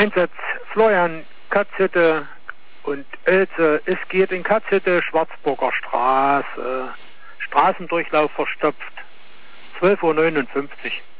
Einsatz Florian, Katzhütte und Oelze. Es geht in Katzhütte, Schwarzburger Straße. Straßendurchlauf verstopft. 12:59 Uhr.